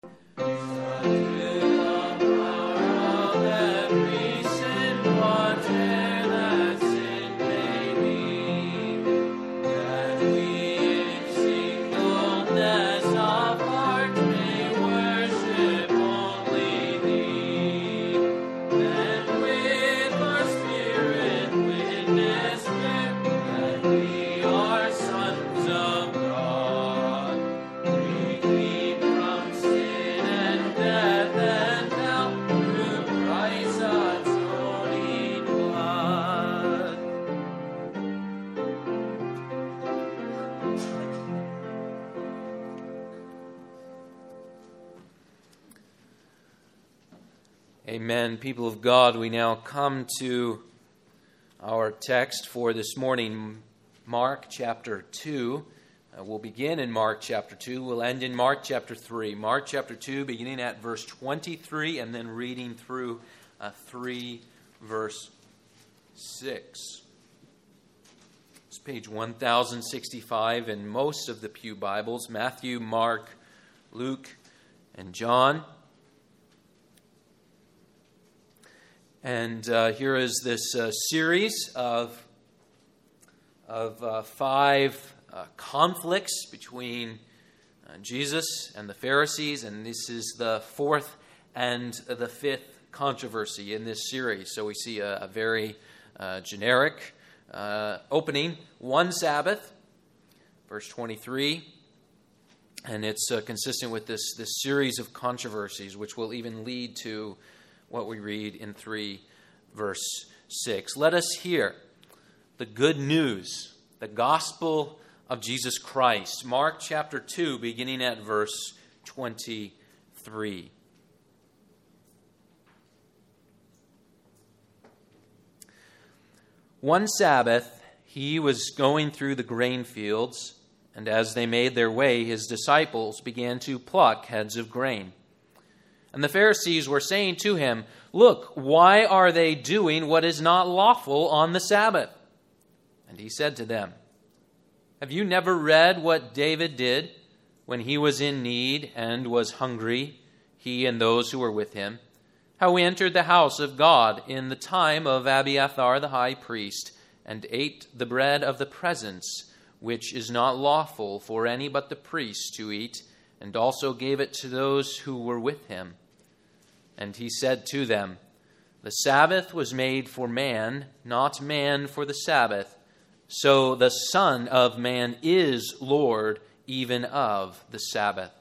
Amen. People of God, we now come to our text for this morning, Mark chapter 2. We'll begin in Mark chapter 2. We'll end in Mark chapter 3. Mark chapter 2, beginning at verse 23 and then reading through 3 verse 6. It's page 1065 in most of the Pew Bibles, Matthew, Mark, Luke, and John. And here is this series of 5 conflicts between Jesus and the Pharisees, and this is the 4th and the 5th controversy in this series. So we see a very generic opening, one Sabbath, verse 23, and it's consistent with this series of controversies, which will even lead to what we read in 3 verse 6. Let us hear the good news, the gospel of Jesus Christ. Mark chapter 2, beginning at verse 23. One Sabbath, he was going through the grain fields, and as they made their way, his disciples began to pluck heads of grain. And the Pharisees were saying to him, "Look, why are they doing what is not lawful on the Sabbath?" And he said to them, "Have you never read what David did when he was in need and was hungry, he and those who were with him? How he entered the house of God in the time of Abiathar the high priest, and ate the bread of the presence, which is not lawful for any but the priest to eat, and also gave it to those who were with him. And he said to them, The Sabbath was made for man, not man for the Sabbath. So the Son of Man is Lord even of the Sabbath."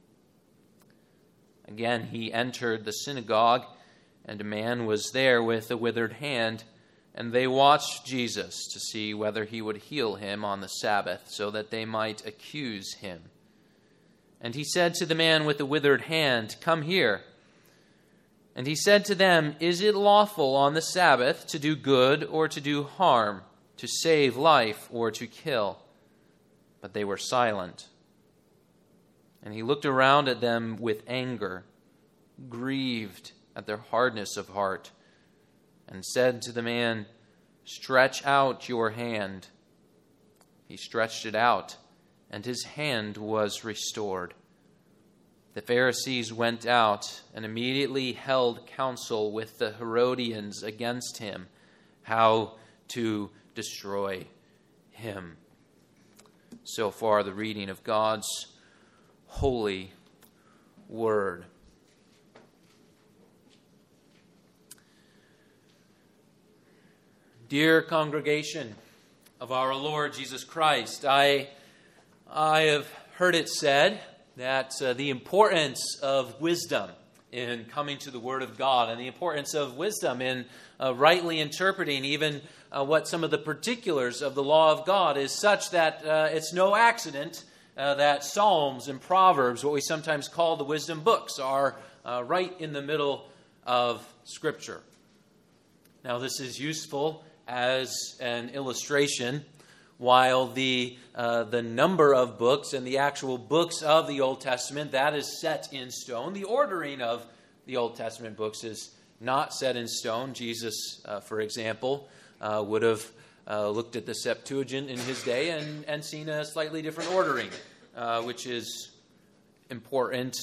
Again he entered the synagogue, and a man was there with a withered hand, and they watched Jesus to see whether he would heal him on the Sabbath, so that they might accuse him. And he said to the man with the withered hand, "Come here." And he said to them, "Is it lawful on the Sabbath to do good or to do harm, to save life or to kill?" But they were silent. And he looked around at them with anger, grieved at their hardness of heart, and said to the man, "Stretch out your hand." He stretched it out, and his hand was restored. The Pharisees went out and immediately held counsel with the Herodians against him, how to destroy him. So far, the reading of God's holy word. Dear congregation of our Lord Jesus Christ, I have heard it said that the importance of wisdom in coming to the Word of God, and the importance of wisdom in rightly interpreting even what some of the particulars of the law of God is such that it's no accident that Psalms and Proverbs, what we sometimes call the wisdom books, are right in the middle of Scripture. Now, this is useful as an illustration. While the number of books and the actual books of the Old Testament, that is set in stone. The ordering of the Old Testament books is not set in stone. Jesus, for example, would have looked at the Septuagint in his day and seen a slightly different ordering, which is important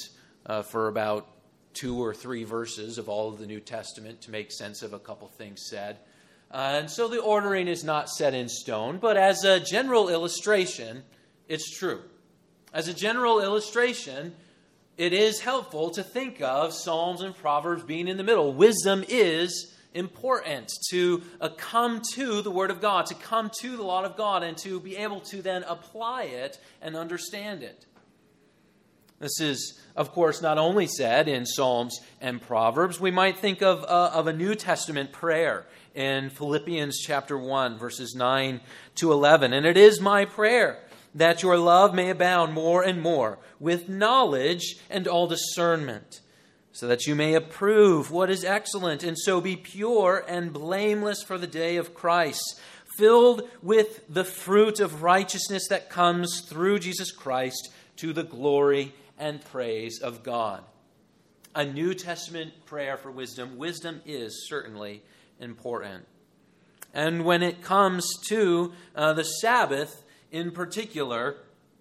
for about 2 or 3 verses of all of the New Testament to make sense of a couple things said. And so the ordering is not set in stone, but as a general illustration, it's true. As a general illustration, it is helpful to think of Psalms and Proverbs being in the middle. Wisdom is important to come to the Word of God, to come to the law of God, and to be able to then apply it and understand it. This is, of course, not only said in Psalms and Proverbs. We might think of a New Testament prayer in Philippians chapter 1, verses 9 to 11. And it is my prayer that your love may abound more and more with knowledge and all discernment, so that you may approve what is excellent, and so be pure and blameless for the day of Christ, filled with the fruit of righteousness that comes through Jesus Christ to the glory and praise of God. A New Testament prayer for wisdom. Wisdom is certainly important. And when it comes to the Sabbath in particular,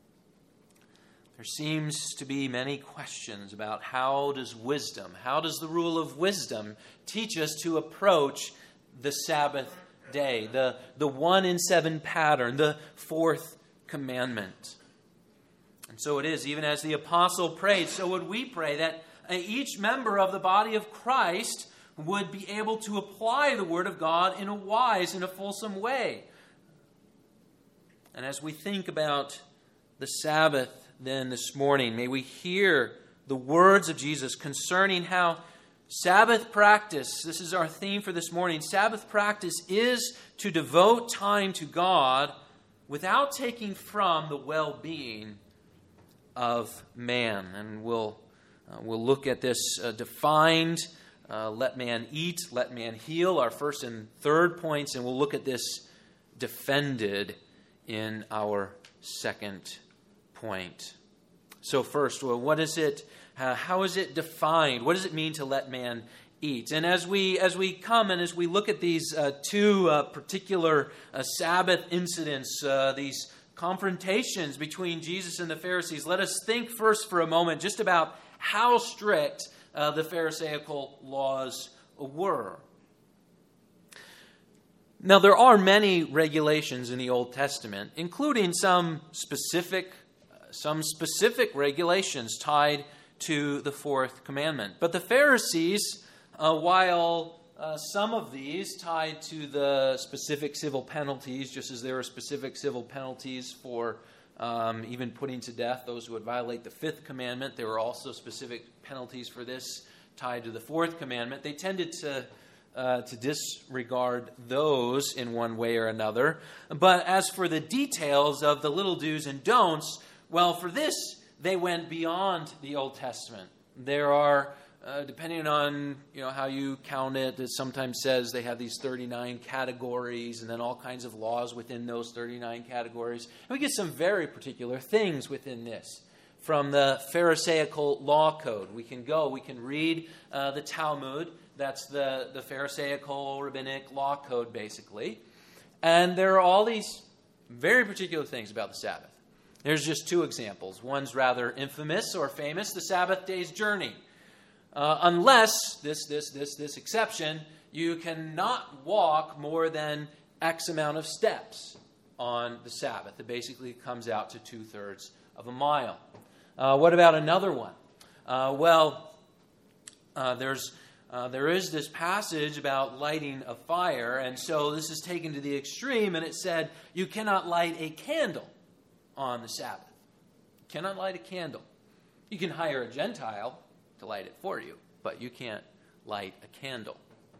there seems to be many questions about how does the rule of wisdom teach us to approach the Sabbath day, the 1 in 7 pattern, the 4th commandment. And so it is, even as the apostle prayed, so would we pray that each member of the body of Christ would be able to apply the Word of God in a wise and a fulsome way. And as we think about the Sabbath then this morning, may we hear the words of Jesus concerning how Sabbath practice, this is our theme for this morning, Sabbath practice is to devote time to God without taking from the well-being of man. And we'll look at this defined, let man eat, let man heal, our first and third points, and we'll look at this defended in our second point. So first, what is it? How is it defined? What does it mean to let man eat? And as we come and as we look at these 2 particular Sabbath incidents, these confrontations between Jesus and the Pharisees, let us think first for a moment just about how strict the Pharisaical laws were. Now, there are many regulations in the Old Testament, including some specific regulations tied to the 4th commandment. But the Pharisees, while some of these tied to the specific civil penalties, just as there are specific civil penalties for even putting to death those who would violate the 5th commandment, there were also specific penalties for this tied to the 4th commandment. They tended to disregard those in one way or another. But as for the details of the little do's and don'ts, well, for this, they went beyond the Old Testament. There are, depending on how you count it, it sometimes says they have these 39 categories and then all kinds of laws within those 39 categories. And we get some very particular things within this. From the Pharisaical law code, we can read the Talmud. That's the Pharisaical rabbinic law code, basically. And there are all these very particular things about the Sabbath. There's just 2 examples. One's rather infamous or famous, the Sabbath day's journey. Unless, this exception, you cannot walk more than X amount of steps on the Sabbath. It basically comes out to 2/3 of a mile. What about another one? There is this passage about lighting a fire, and so this is taken to the extreme, and it said you cannot light a candle on the Sabbath. You cannot light a candle. You can hire a Gentile to light it for you, but you can't light a candle.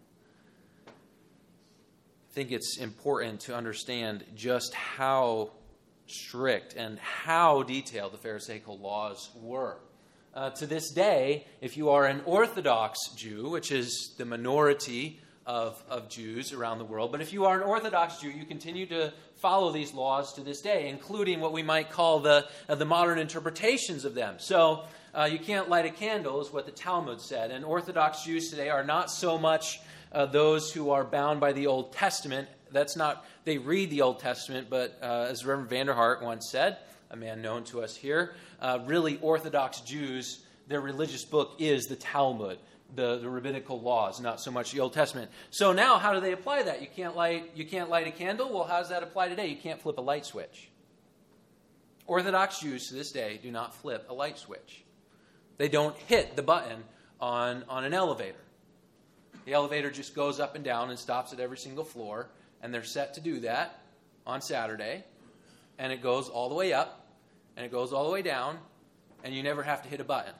I think it's important to understand just how strict and how detailed the Pharisaical laws were. To this day, if you are an Orthodox Jew, which is the minority of Jews around the world, but if you are an Orthodox Jew, you continue to follow these laws to this day, including what we might call the modern interpretations of them. So you can't light a candle is what the Talmud said. And Orthodox Jews today are not so much those who are bound by the Old Testament. They read the Old Testament, but as Reverend Vanderhart once said, a man known to us here, really Orthodox Jews their religious book is the Talmud, the rabbinical laws, not so much the Old Testament. So now, how do they apply that? You can't light a candle? Well, how does that apply today? You can't flip a light switch. Orthodox Jews to this day do not flip a light switch. They don't hit the button on an elevator. The elevator just goes up and down and stops at every single floor, and they're set to do that on Saturday, and it goes all the way up, and it goes all the way down, and you never have to hit a button.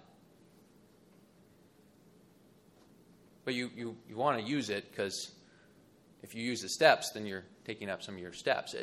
But you want to use it, because if you use the steps, then you're taking up some of your steps.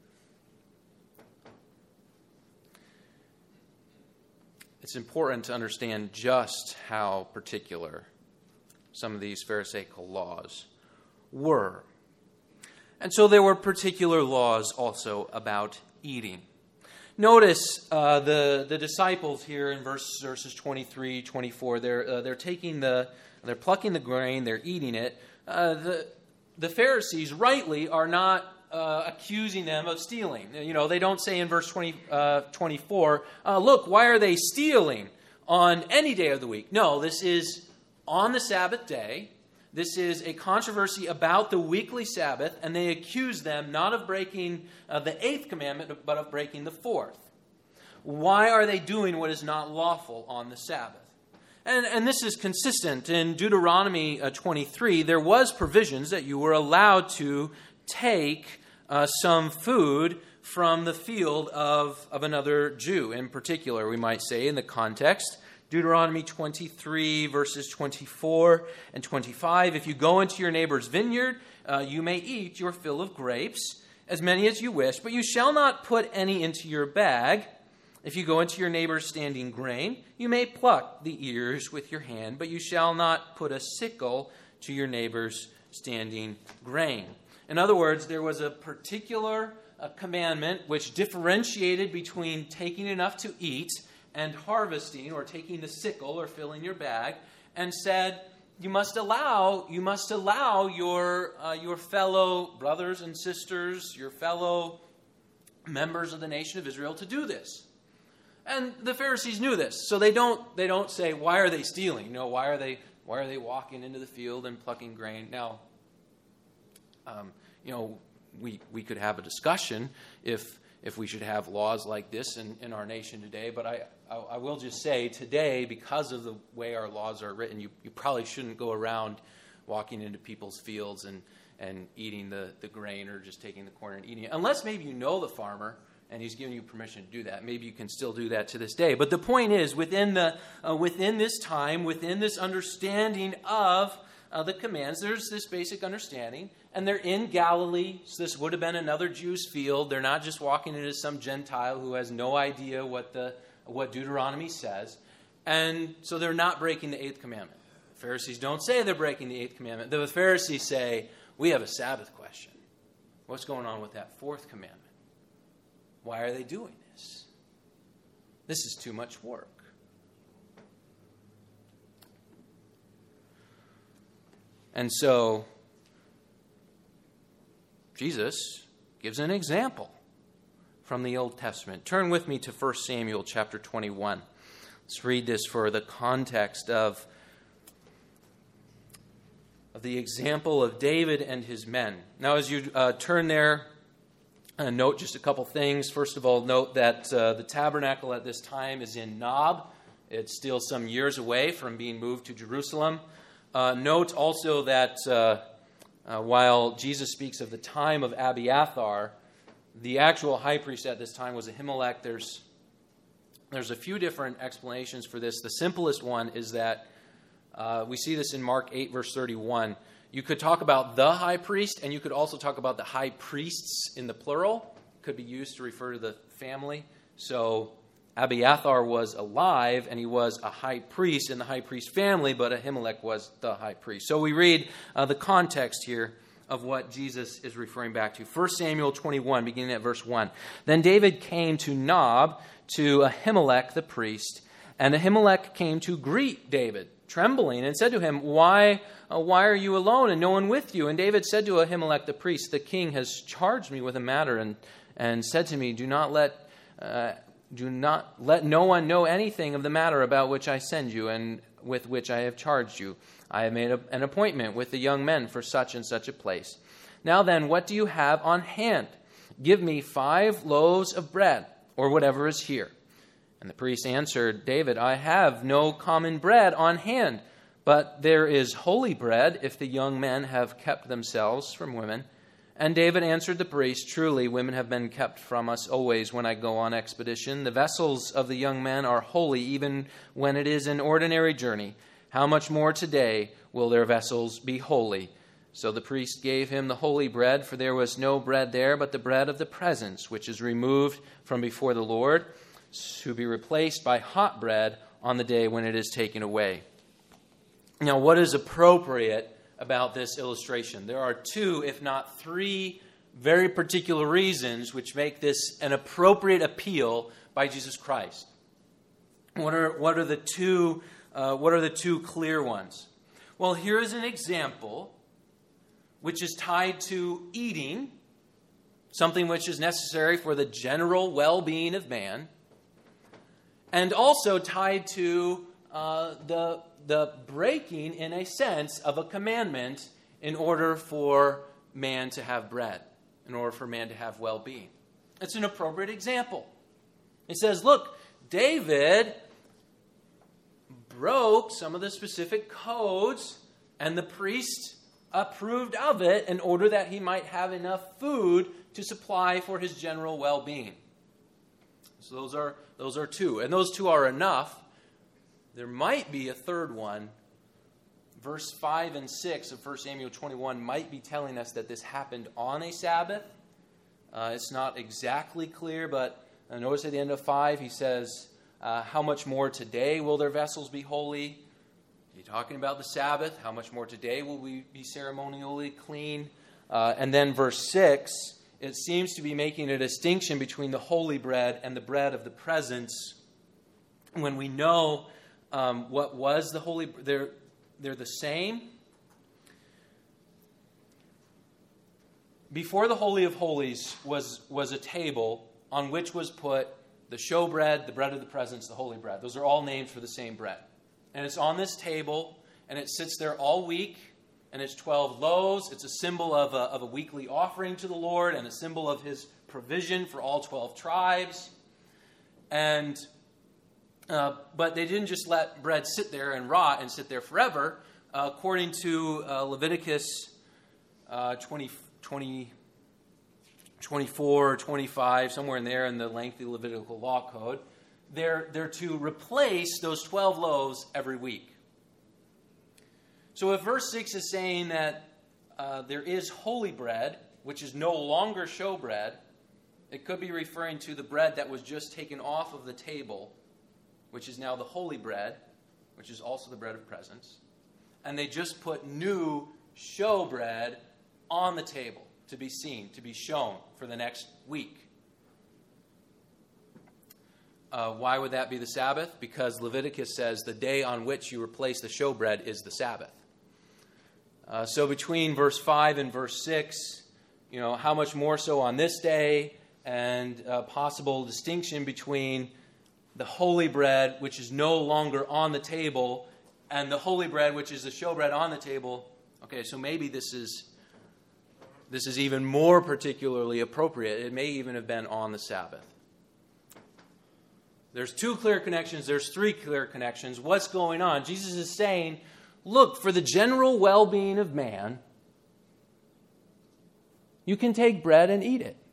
It's important to understand just how particular some of these Pharisaical laws were. And so there were particular laws also about eating. Notice the disciples here in verses 23, 24. They're plucking the grain, they're eating it. The Pharisees rightly are not accusing them of stealing. They don't say in verse 24, look, why are they stealing on any day of the week? No, this is on the Sabbath day. This is a controversy about the weekly Sabbath, and they accuse them not of breaking the 8th commandment, but of breaking the 4th. Why are they doing what is not lawful on the Sabbath? And this is consistent. In Deuteronomy 23, there was provisions that you were allowed to take some food from the field of another Jew. In particular, we might say in the context, Deuteronomy 23, verses 24 and 25. If you go into your neighbor's vineyard, you may eat your fill of grapes, as many as you wish, but you shall not put any into your bag. If you go into your neighbor's standing grain, you may pluck the ears with your hand, but you shall not put a sickle to your neighbor's standing grain. In other words, there was a particular commandment which differentiated between taking enough to eat and harvesting, or taking the sickle or filling your bag, and said you must allow your fellow brothers and sisters, your fellow members of the nation of Israel to do this. And the Pharisees knew this, so they don't say, why are they stealing? Why are they walking into the field and plucking grain? Now, we could have a discussion if we should have laws like this in our nation today. But I will just say today, because of the way our laws are written, you probably shouldn't go around walking into people's fields and eating the grain, or just taking the corn and eating it. Unless maybe you know the farmer and he's giving you permission to do that. Maybe you can still do that to this day. But the point is, within this time, within this understanding of the commands, there's this basic understanding. And they're in Galilee, so this would have been another Jew's field. They're not just walking into some Gentile who has no idea what Deuteronomy says. And so they're not breaking the 8th commandment. The Pharisees don't say they're breaking the 8th commandment. The Pharisees say, we have a Sabbath question. What's going on with that 4th commandment? Why are they doing this? This is too much work. And so Jesus gives an example from the Old Testament. Turn with me to 1 Samuel chapter 21. Let's read this for the context of the example of David and his men. Now, as you turn there, note just a couple things. First of all, note that the tabernacle at this time is in Nob. It's still some years away from being moved to Jerusalem. Note also that while Jesus speaks of the time of Abiathar, the actual high priest at this time was Ahimelech. There's a few different explanations for this. The simplest one is that we see this in Mark 8, verse 31. You could talk about the high priest, and you could also talk about the high priests in the plural. Could be used to refer to the family. So Abiathar was alive, and he was a high priest in the high priest family, but Ahimelech was the high priest. So we read the context here of what Jesus is referring back to. 1 Samuel 21, beginning at verse 1. Then David came to Nob, to Ahimelech the priest, and Ahimelech came to greet David, trembling, and said to him, Why are you alone and no one with you? And David said to Ahimelech the priest, The king has charged me with a matter, and said to me, Do not let Do not let no one know anything of the matter about which I send you and with which I have charged you. I have made an appointment with the young men for such and such a place. Now then, what do you have on hand? Give me 5 loaves of bread, or whatever is here. And the priest answered David, I have no common bread on hand, but there is holy bread if the young men have kept themselves from women. And David answered the priest, Truly, women have been kept from us always when I go on expedition. The vessels of the young men are holy, even when it is an ordinary journey. How much more today will their vessels be holy? So the priest gave him the holy bread, for there was no bread there but the bread of the presence, which is removed from before the Lord, to be replaced by hot bread on the day when it is taken away. Now, what is appropriate about this illustration? There are 2, if not 3, very particular reasons which make this an appropriate appeal by Jesus Christ. What are the two clear ones? Well, here is an example which is tied to eating, something which is necessary for the general well-being of man, and also tied to the breaking, in a sense, of a commandment in order for man to have bread, in order for man to have well-being. It's an appropriate example. It says, look, David broke some of the specific codes, and the priest approved of it in order that he might have enough food to supply for his general well-being. So those are 2, and those 2 are enough. There might be a third one. Verse 5 and 6 of 1 Samuel 21 might be telling us that this happened on a Sabbath. It's not exactly clear, but notice at the end of 5 he says, how much more today will their vessels be holy? Are you talking about the Sabbath? How much more today will we be ceremonially clean? And then verse 6, it seems to be making a distinction between the holy bread and the bread of the presence. When we know what was the holy, they're the same. Before the Holy of Holies was a table on which was put the showbread, the bread of the presence, the holy bread. Those are all names for the same bread. And it's on this table, and it sits there all week, and it's 12 loaves. It's a symbol of a weekly offering to the Lord and a symbol of his provision for all 12 tribes. And but they didn't just let bread sit there and rot and sit there forever. According to Leviticus 24 or 25, somewhere in there in the lengthy Levitical law code, they're to replace those 12 loaves every week. So if verse 6 is saying that there is holy bread, which is no longer showbread, it could be referring to the bread that was just taken off of the table, which is now the holy bread, which is also the bread of presence. And they just put new showbread on the table to be seen, to be shown for the next week. Why would that be the Sabbath? Because Leviticus says the day on which you replace the showbread is the Sabbath. So between verse 5 and verse 6, how much more so on this day, and a possible distinction between the holy bread, which is no longer on the table, and the holy bread, which is the showbread on the table. Okay, so maybe this is even more particularly appropriate. It may even have been on the Sabbath. There's 2 clear connections. There's 3 clear connections. What's going on? Jesus is saying, look, for the general well-being of man, you can take bread and eat it.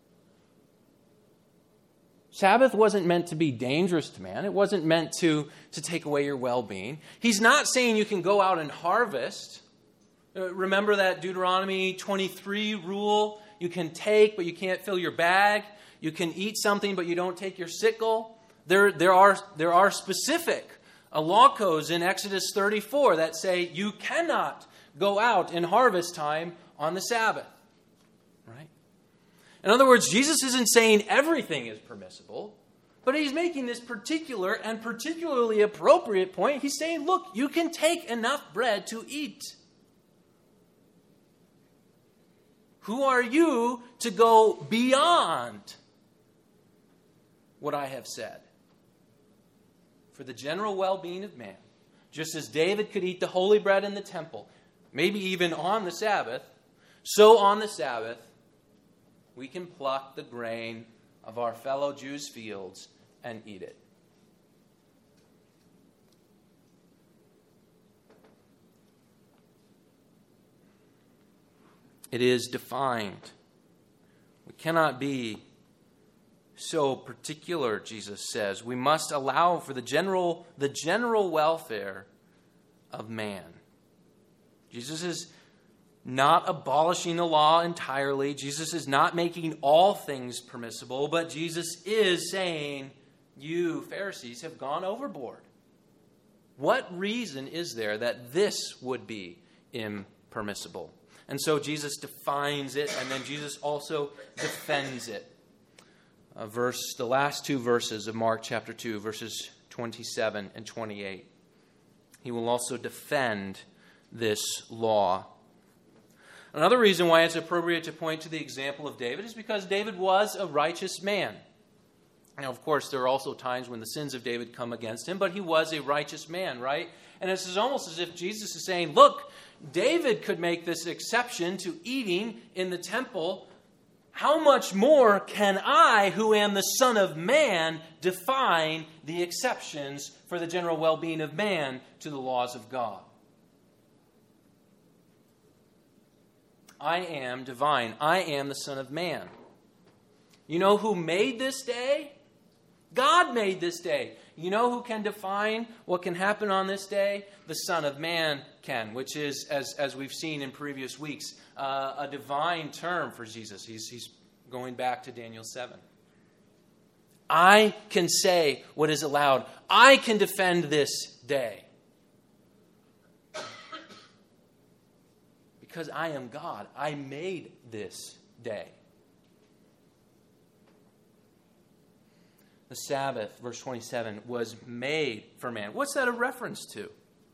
Sabbath wasn't meant to be dangerous to man. It wasn't meant to take away your well-being. He's not saying you can go out and harvest. Remember that Deuteronomy 23 rule? You can take, but you can't fill your bag. You can eat something, but you don't take your sickle. There are specific law codes in Exodus 34 that say you cannot go out in harvest time on the Sabbath. Right? In other words, Jesus isn't saying everything is permissible, but he's making this particular and particularly appropriate point. He's saying, look, you can take enough bread to eat. Who are you to go beyond what I have said. For the general well-being of man, just as David could eat the holy bread in the temple, maybe even on the Sabbath, so on the Sabbath, we can pluck the grain of our fellow Jews' fields and eat it. It is defined. We cannot be so particular, Jesus says. We must allow for the general welfare of man. Jesus is not abolishing the law entirely. Jesus is not making all things permissible, but Jesus is saying, you Pharisees have gone overboard. What reason is there that this would be impermissible? And so Jesus defines it, and then Jesus also defends it. The last two verses of Mark chapter 2, verses 27 and 28. He will also defend this law. Another reason why it's appropriate to point to the example of David is because David was a righteous man. Now, of course, there are also times when the sins of David come against him, but he was a righteous man, right? And this is almost as if Jesus is saying, look, David could make this exception to eating in the temple. How much more can I, who am the Son of Man, define the exceptions for the general well-being of man to the laws of God? I am divine. I am the Son of Man. You know who made this day? God made this day. You know who can define what can happen on this day? The Son of Man can, which is, as we've seen in previous weeks, a divine term for Jesus. He's going back to Daniel 7. I can say what is allowed. I can defend this day. Because I am God. I made this day. The Sabbath, verse 27, was made for man. What's that a reference to?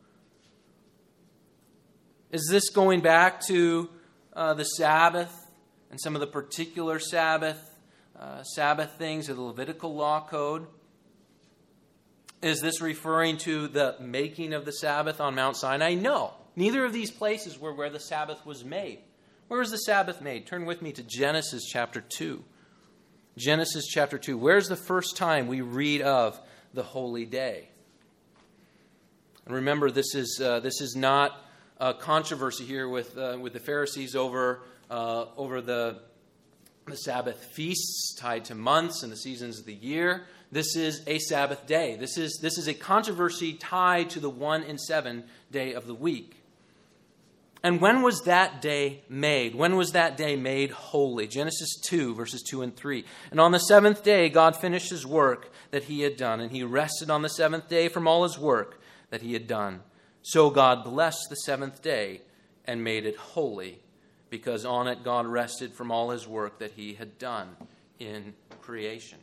Is this going back to the Sabbath and some of the particular Sabbath things of the Levitical law code? Is this referring to the making of the Sabbath on Mount Sinai? No. Neither of these places were where the Sabbath was made. Where was the Sabbath made? Turn with me to Genesis chapter 2. Genesis chapter 2. Where's the first time we read of the holy day? And remember, this is not a controversy here with the Pharisees over the Sabbath feasts tied to months and the seasons of the year. This is a Sabbath day. This is a controversy tied to the 1 in 7 day of the week. And when was that day made? When was that day made holy? Genesis 2, verses 2 and 3. And on the seventh day, God finished his work that he had done, and he rested on the seventh day from all his work that he had done. So God blessed the seventh day and made it holy, because on it God rested from all his work that he had done in creation.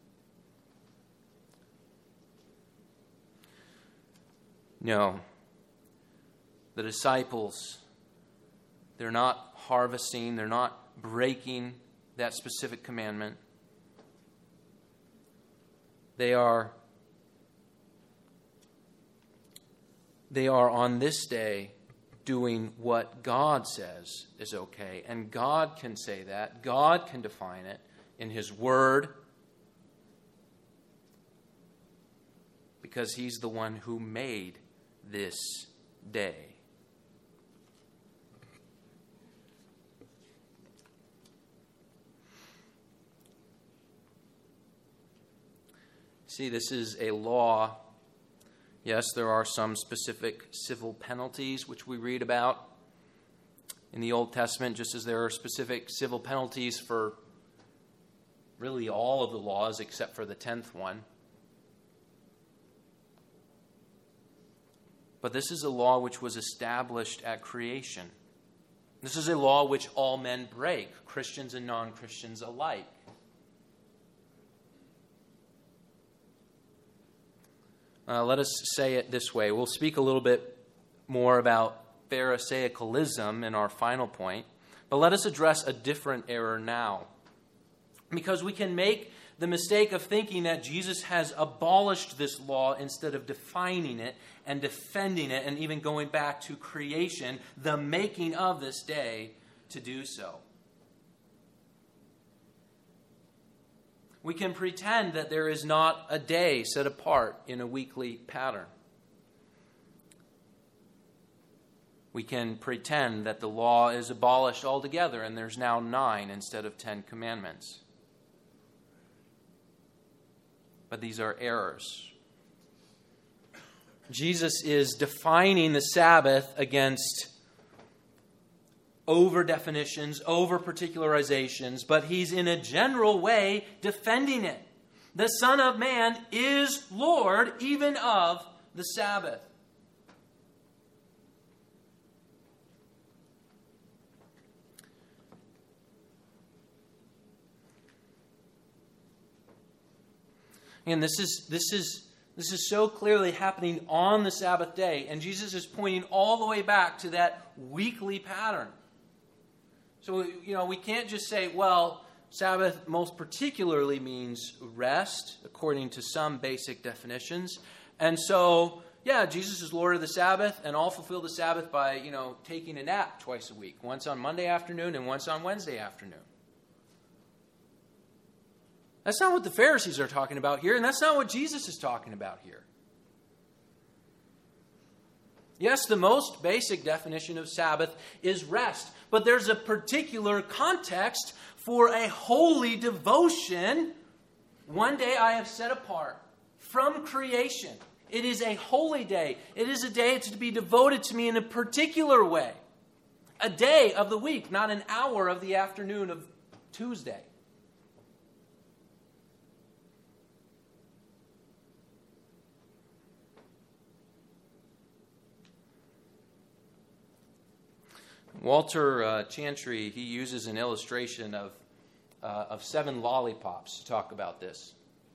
No, the disciples, they're not harvesting, they're not breaking that specific commandment. They are on this day doing what God says is okay. And God can say that. God can define it in his word, because he's the one who made this day. See, this is a law. Yes, there are some specific civil penalties which we read about in the Old Testament, just as there are specific civil penalties for really all of the laws except for the 10th one. But this is a law which was established at creation. This is a law which all men break, Christians and non-Christians alike. Let us say it this way. We'll speak a little bit more about Pharisaicalism in our final point, but let us address a different error now. Because we can make the mistake of thinking that Jesus has abolished this law instead of defining it and defending it and even going back to creation, the making of this day, to do so. We can pretend that there is not a day set apart in a weekly pattern. We can pretend that the law is abolished altogether and there's now 9 instead of 10 commandments. But these are errors. Jesus is defining the Sabbath against over-definitions, over-particularizations, but he's in a general way defending it. The Son of Man is Lord even of the Sabbath. And this is so clearly happening on the Sabbath day, and Jesus is pointing all the way back to that weekly pattern. So, we can't just say, well, Sabbath most particularly means rest, according to some basic definitions. And so, Jesus is Lord of the Sabbath, and I'll fulfill the Sabbath by, taking a nap twice a week, once on Monday afternoon and once on Wednesday afternoon. That's not what the Pharisees are talking about here, and that's not what Jesus is talking about here. Yes, the most basic definition of Sabbath is rest, but there's a particular context for a holy devotion. One day I have set apart from creation. It is a holy day. It is a day to be devoted to me in a particular way. A day of the week, not an hour of the afternoon of Tuesday. Walter Chantry, he uses an illustration of 7 lollipops to talk about this.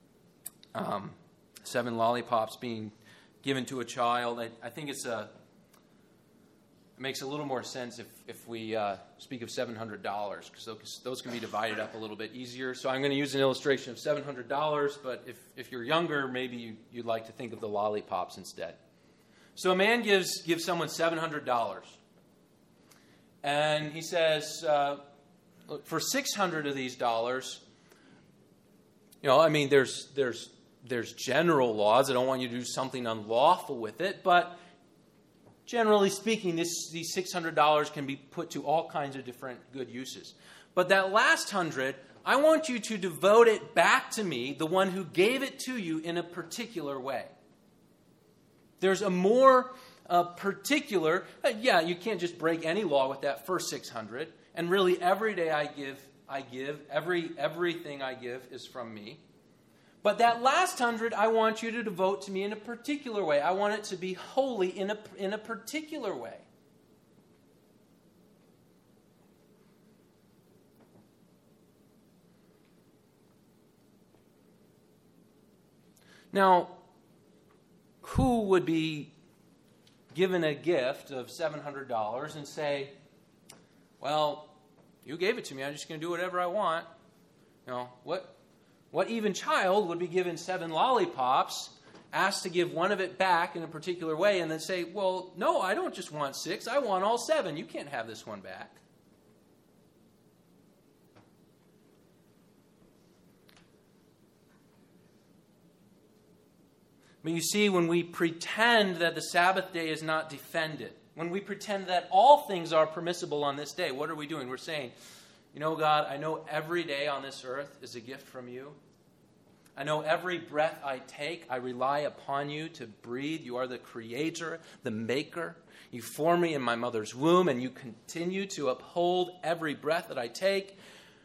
7 lollipops being given to a child. I think it makes a little more sense if we speak of $700, because those can be divided up a little bit easier. So I'm going to use an illustration of $700, but if you're younger, maybe you'd like to think of the lollipops instead. So a man gives someone $700. And he says, look, for 600 of these dollars, there's general laws. I don't want you to do something unlawful with it, but generally speaking, these $600 can be put to all kinds of different good uses. But that last 100, I want you to devote it back to me, the one who gave it to you, in a particular way. There's a more particular, you can't just break any law with that first 600. And really, every day I give, everything I give is from me. But that last 100, I want you to devote to me in a particular way. I want it to be holy in a particular way. Now, who would be given a gift of $700 and say, well, you gave it to me, I'm just going to do whatever I want? What even child would be given 7 lollipops, asked to give one of it back in a particular way, and then say, well, no, I don't just want 6, I want all 7. You can't have this one back. But you see, when we pretend that the Sabbath day is not defended, when we pretend that all things are permissible on this day, what are we doing? We're saying, God, I know every day on this earth is a gift from you. I know every breath I take, I rely upon you to breathe. You are the creator, the maker. You formed me in my mother's womb, and you continue to uphold every breath that I take.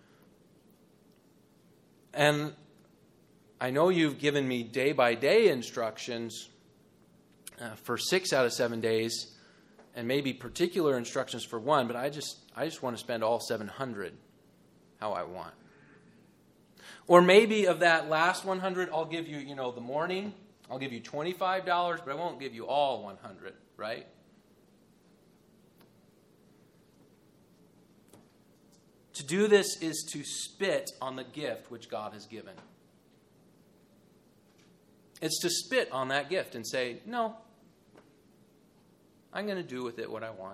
And I know you've given me day-by-day instructions for 6 out of 7 days, and maybe particular instructions for 1, but I just want to spend all 700 how I want. Or maybe of that last 100, I'll give you, the morning, I'll give you $25, but I won't give you all 100, right? To do this is to spit on the gift which God has given. It's to spit on that gift and say, no, I'm going to do with it what I want.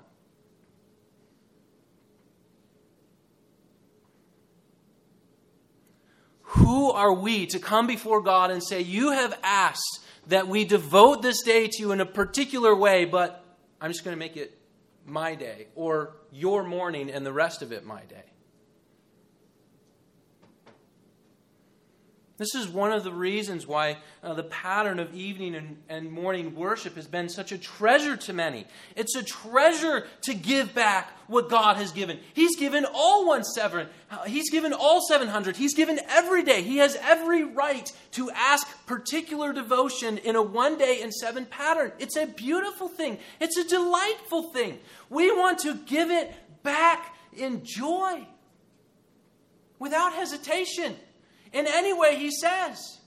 Who are we to come before God and say, you have asked that we devote this day to you in a particular way, but I'm just going to make it my day, or your morning and the rest of it my day? This is one of the reasons why the pattern of evening and morning worship has been such a treasure to many. It's a treasure to give back what God has given. He's given all 1/7. He's given all 700. He's given every day. He has every right to ask particular devotion in a 1 day and 7 pattern. It's a beautiful thing. It's a delightful thing. We want to give it back in joy, without hesitation. In any way he says.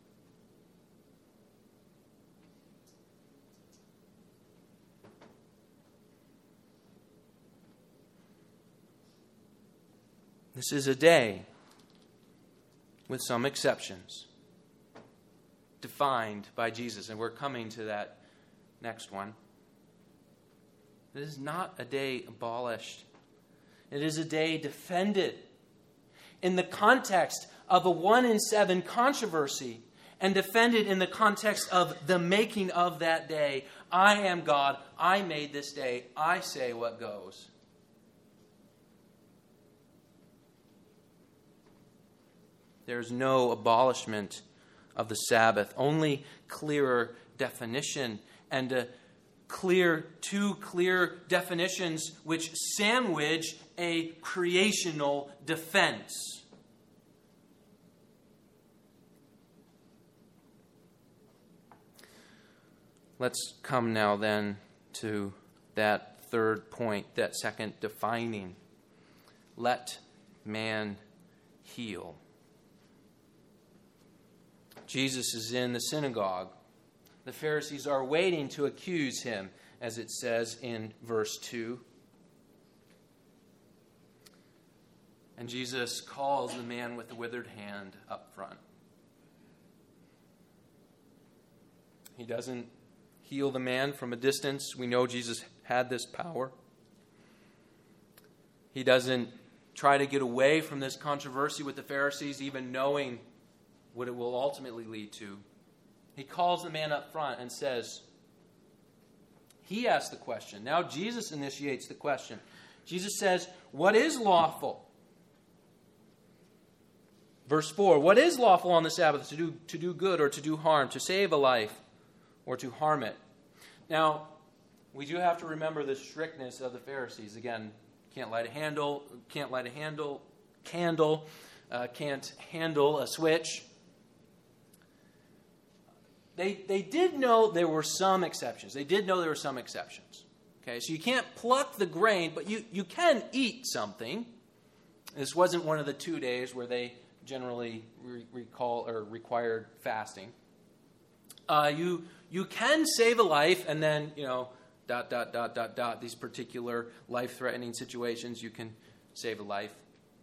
This is a day with some exceptions defined by Jesus, and we're coming to that next one. It is not a day abolished. It is a day defended in the context of a 1 in 7 controversy, and defended in the context of the making of that day. I am God. I made this day. I say what goes. There's no abolishment of the Sabbath, only clearer definition, and two clear definitions which sandwich a creational defense. Let's come now then to that third point, that second defining. Let man heal. Jesus is in the synagogue. The Pharisees are waiting to accuse him, as it says in verse 2. And Jesus calls the man with the withered hand up front. He doesn't heal the man from a distance. We know Jesus had this power. He doesn't try to get away from this controversy with the Pharisees, even knowing what it will ultimately lead to. He calls the man up front and says, he asks the question. Now Jesus initiates the question. Jesus says, what is lawful? Verse 4, what is lawful on the Sabbath, to do good or to do harm, to save a life or to harm it? Now, we do have to remember the strictness of the Pharisees. Again, can't light a candle, can't handle a switch. They did know there were some exceptions. Okay, so you can't pluck the grain, but you can eat something. This wasn't one of the 2 days where they generally required fasting. You can save a life, and then, these particular life-threatening situations, you can save a life.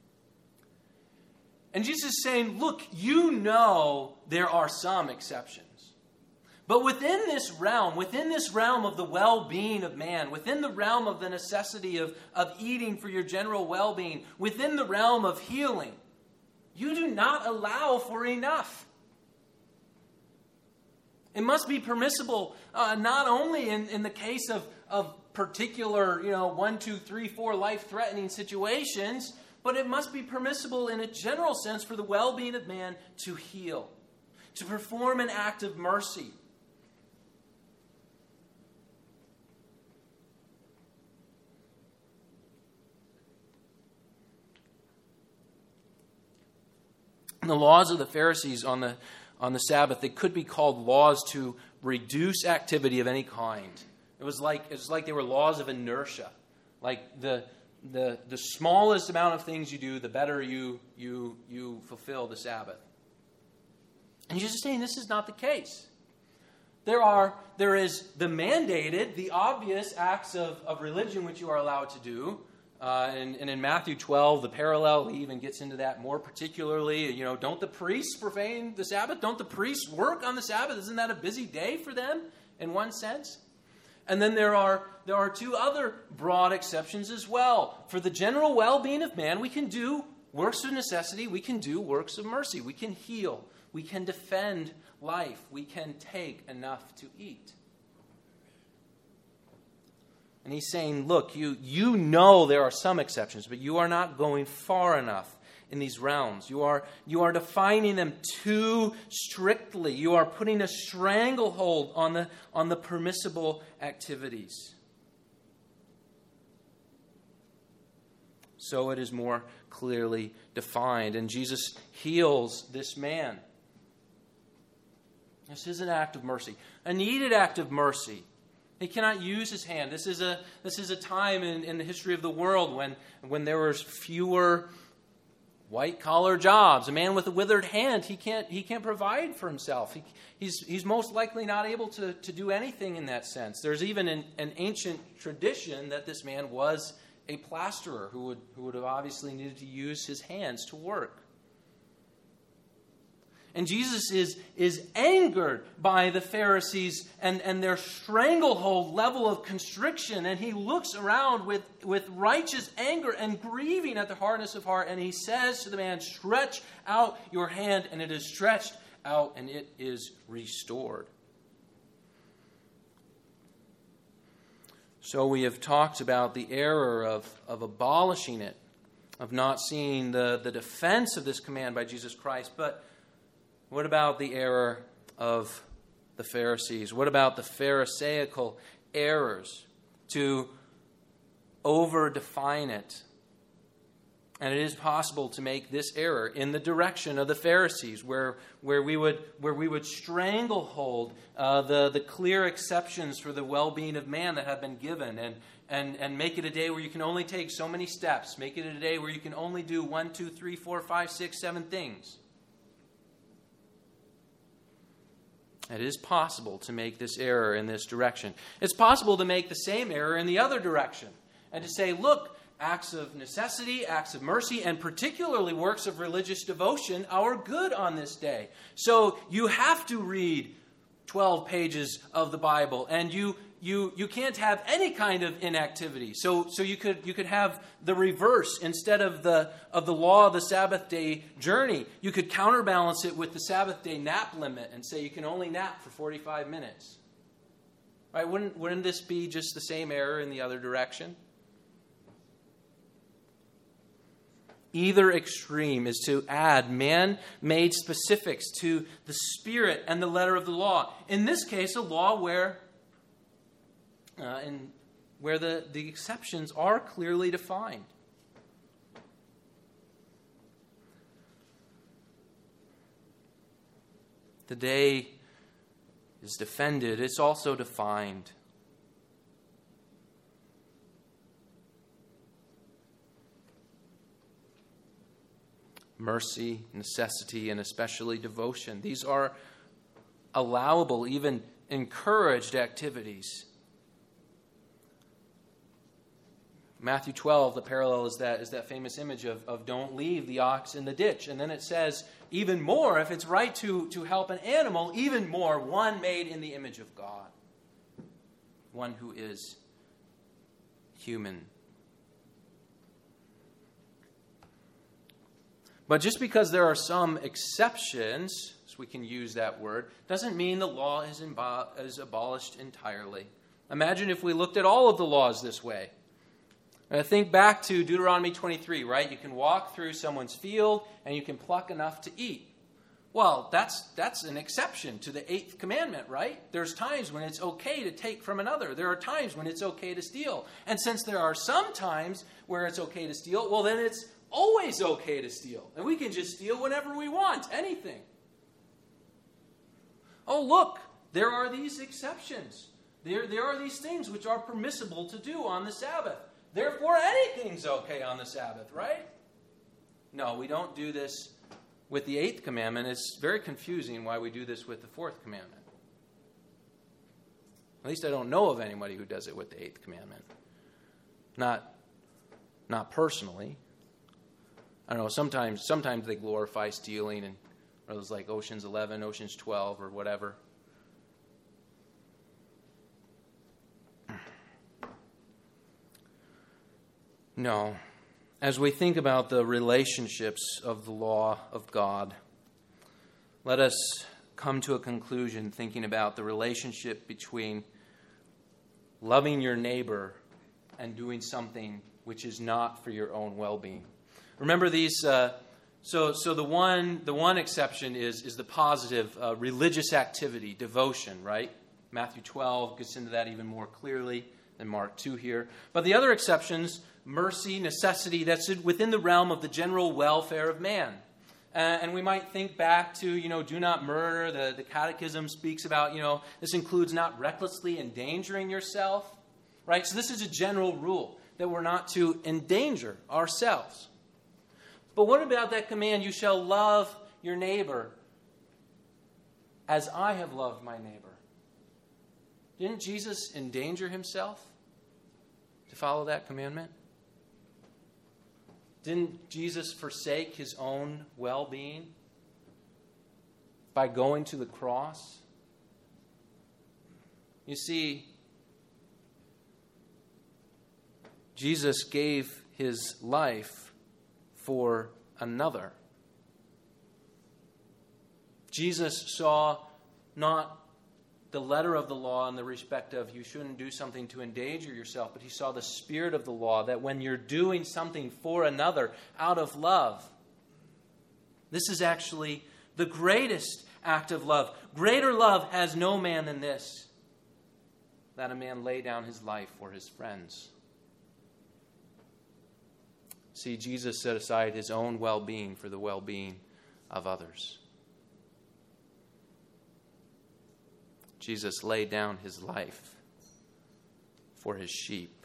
And Jesus is saying, look, there are some exceptions. But within this realm of the well-being of man, within the realm of the necessity of eating for your general well-being, within the realm of healing, you do not allow for enough. It must be permissible not only in the case of particular, 1, 2, 3, 4 life-threatening situations, but it must be permissible in a general sense for the well-being of man to heal, to perform an act of mercy. And the laws of the Pharisees on the Sabbath, they could be called laws to reduce activity of any kind. It was like they were laws of inertia. Like the smallest amount of things you do, the better you fulfill the Sabbath. And Jesus is saying this is not the case. There is the mandated, the obvious acts of religion which you are allowed to do. And in Matthew 12, the parallel, he even gets into that more particularly. Don't the priests profane the Sabbath? Don't the priests work on the Sabbath? Isn't that a busy day for them in one sense? And then there are two other broad exceptions as well. For the general well-being of man, we can do works of necessity. We can do works of mercy. We can heal. We can defend life. We can take enough to eat. And he's saying, look, you know there are some exceptions, but you are not going far enough in these realms. You are defining them too strictly. You are putting a stranglehold on the permissible activities. So it is more clearly defined. And Jesus heals this man. This is an act of mercy, a needed act of mercy. He cannot use his hand. This is a time in the history of the world when there was fewer white-collar jobs. A man with a withered hand, he can't provide for himself. He's most likely not able to do anything in that sense. There's even an ancient tradition that this man was a plasterer who would have obviously needed to use his hands to work. And Jesus is angered by the Pharisees and their stranglehold level of constriction. And he looks around with righteous anger and grieving at the hardness of heart. And he says to the man, stretch out your hand. And it is stretched out and it is restored. So we have talked about the error of abolishing it, of not seeing the defense of this command by Jesus Christ. But what about the error of the Pharisees? What about the Pharisaical errors to over-define it? And it is possible to make this error in the direction of the Pharisees, where we would stranglehold the clear exceptions for the well-being of man that have been given, and make it a day where you can only take so many steps. Make it a day where you can only do 1, 2, 3, 4, 5, 6, 7 things. It is possible to make this error in this direction. It's possible to make the same error in the other direction and to say, look, acts of necessity, acts of mercy, and particularly works of religious devotion are good on this day. So you have to read 12 pages of the Bible, and you can't have any kind of inactivity. So you could have the reverse. Instead of the law of the Sabbath day journey, you could counterbalance it with the Sabbath day nap limit and say you can only nap for 45 minutes. Right? Wouldn't this be just the same error in the other direction? Either extreme is to add man-made specifics to the spirit and the letter of the law. In this case, a law where the exceptions are clearly defined. The day is defended. It's also defined. Mercy, necessity, and especially devotion. These are allowable, even encouraged activities. Matthew 12, the parallel is that famous image of don't leave the ox in the ditch. And then it says, even more, if it's right to help an animal, even more, one made in the image of God. One who is human. But just because there are some exceptions, so we can use that word, doesn't mean the law is abolished entirely. Imagine if we looked at all of the laws this way. Think back to Deuteronomy 23, right? You can walk through someone's field and you can pluck enough to eat. Well, that's an exception to the 8th commandment, right? There's times when it's okay to take from another. There are times when it's okay to steal. And since there are some times where it's okay to steal, well, then it's always okay to steal. And we can just steal whenever we want, anything. Oh, look, there are these exceptions. There are these things which are permissible to do on the Sabbath. Therefore, anything's okay on the Sabbath, right? No, we don't do this with the 8th commandment. It's very confusing why we do this with the 4th commandment. At least I don't know of anybody who does it with the 8th commandment. Not not personally. I don't know, sometimes they glorify stealing, and or those like Ocean's 11, Ocean's 12, or whatever. No. As we think about the relationships of the law of God, let us come to a conclusion thinking about the relationship between loving your neighbor and doing something which is not for your own well-being. Remember these. So the one exception is the positive religious activity, devotion, right? Matthew 12 gets into that even more clearly than Mark 2 here. But the other exceptions, mercy, necessity, that's within the realm of the general welfare of man. And we might think back to, do not murder. The Catechism speaks about, this includes not recklessly endangering yourself, right? So this is a general rule that we're not to endanger ourselves. But what about that command, you shall love your neighbor as I have loved my neighbor? Didn't Jesus endanger himself to follow that commandment? Didn't Jesus forsake his own well-being by going to the cross? You see, Jesus gave his life for another. Jesus saw not the letter of the law in the respect of you shouldn't do something to endanger yourself, but he saw the spirit of the law, that when you're doing something for another out of love, this is actually the greatest act of love. Greater love has no man than this, that a man lay down his life for his friends. See, Jesus set aside his own well-being for the well-being of others. Jesus laid down his life for his sheep.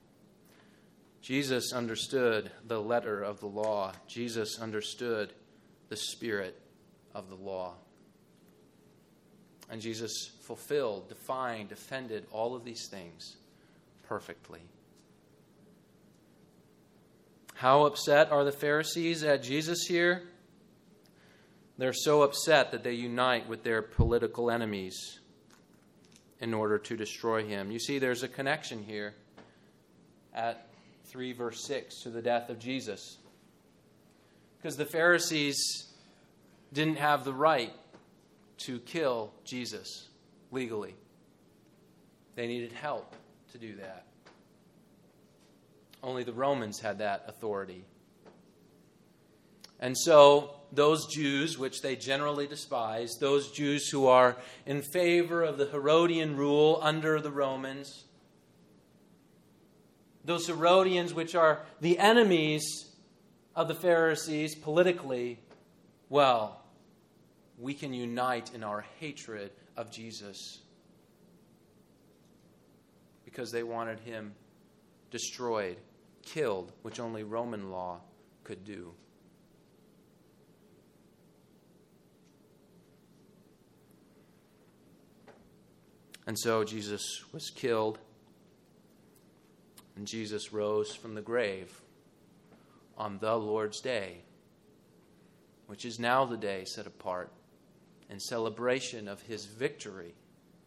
Jesus understood the letter of the law. Jesus understood the spirit of the law. And Jesus fulfilled, defined, defended all of these things perfectly. How upset are the Pharisees at Jesus here? They're so upset that they unite with their political enemies in order to destroy him. You see, there's a connection here at 3 verse 6 to the death of Jesus. Because the Pharisees didn't have the right to kill Jesus legally. They needed help to do that. Only the Romans had that authority. And so those Jews, which they generally despise, those Jews who are in favor of the Herodian rule under the Romans, those Herodians which are the enemies of the Pharisees politically, well, we can unite in our hatred of Jesus because they wanted him destroyed, killed, which only Roman law could do. And so Jesus was killed, and Jesus rose from the grave on the Lord's Day, which is now the day set apart in celebration of his victory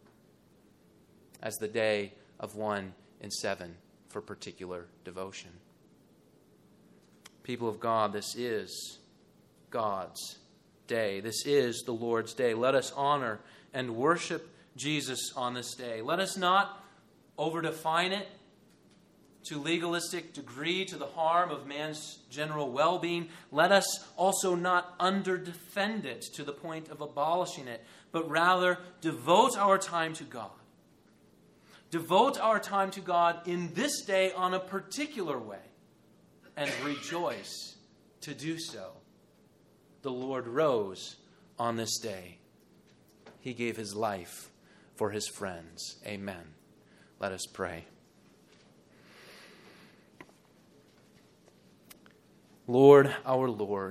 as the day of 1 in 7 for particular devotion. People of God, this is God's day. This is the Lord's Day. Let us honor and worship Jesus on this day. Let us not overdefine it to legalistic degree to the harm of man's general well-being. Let us also not underdefend it to the point of abolishing it, but rather devote our time to God. Devote our time to God in this day on a particular way and rejoice to do so. The Lord rose on this day. He gave his life for his friends. Amen. Let us pray. Lord, our Lord,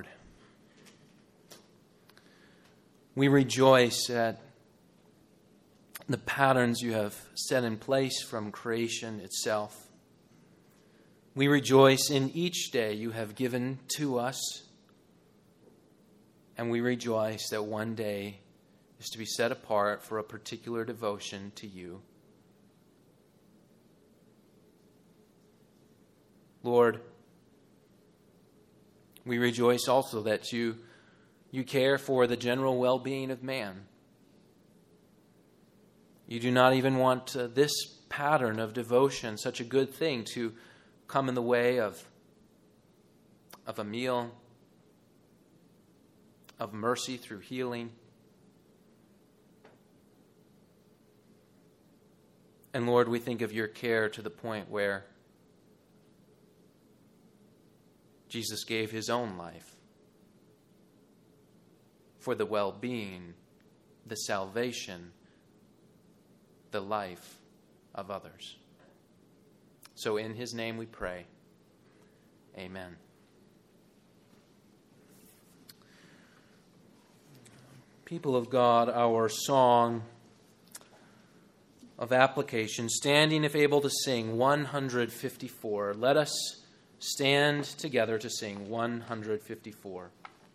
we rejoice at the patterns you have set in place from creation itself. We rejoice in each day you have given to us, and we rejoice that one day is to be set apart for a particular devotion to you. Lord, we rejoice also that you care for the general well-being of man. You do not even want this pattern of devotion, such a good thing, to come in the way of a meal, of mercy through healing. And Lord, we think of your care to the point where Jesus gave his own life for the well-being, the salvation, the life of others. So in his name we pray. Amen. People of God, our song of application, standing if able to sing 154. Let us stand together to sing 154.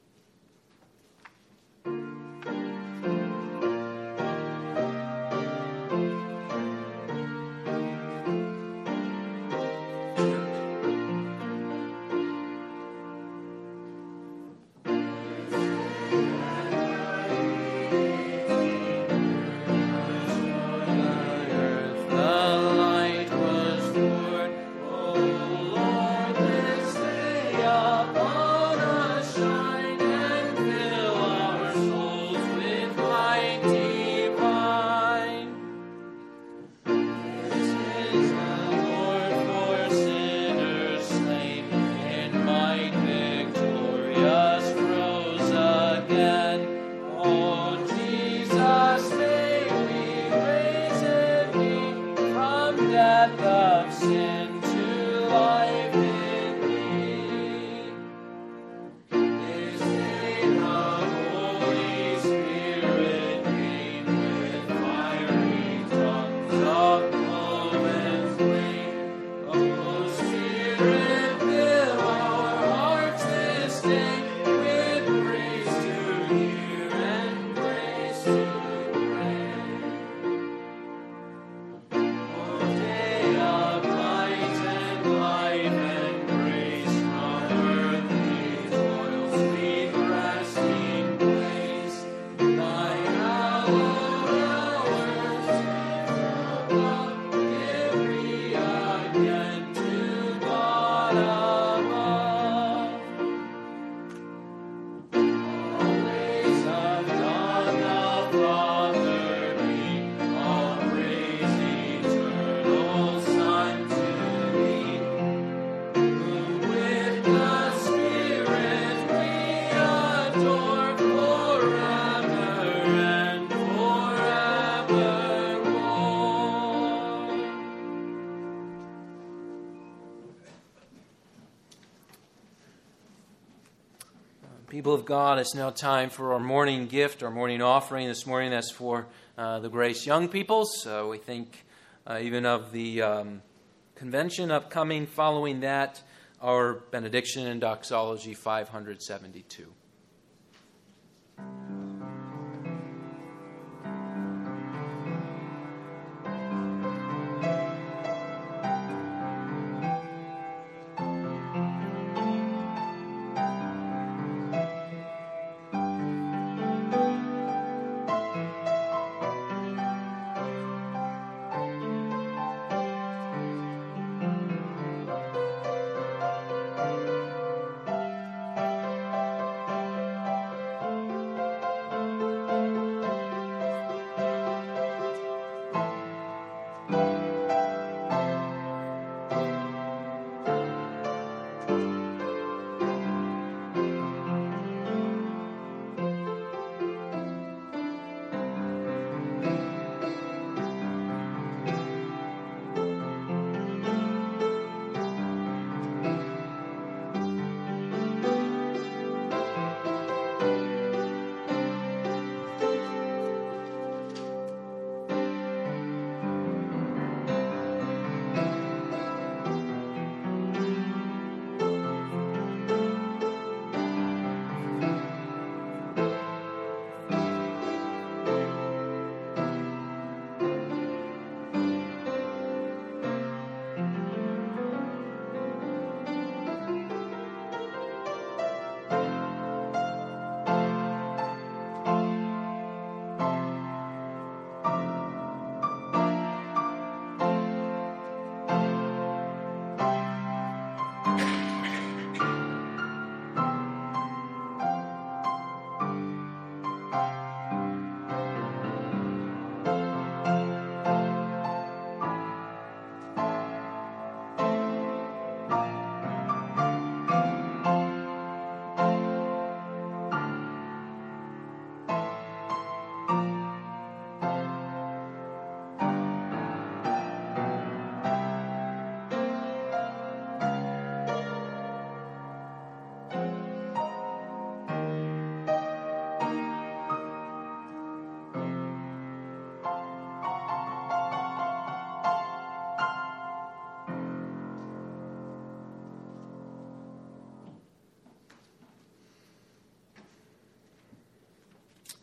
People of God, it's now time for our morning gift, our morning offering. This morning, that's for the Grace Young People. So we think even of the convention upcoming. Following that, our benediction and doxology 572.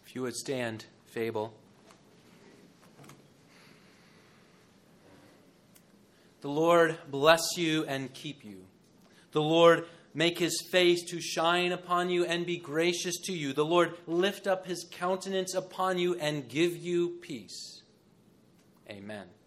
If you would stand, Fable. The Lord bless you and keep you. The Lord make his face to shine upon you and be gracious to you. The Lord lift up his countenance upon you and give you peace. Amen.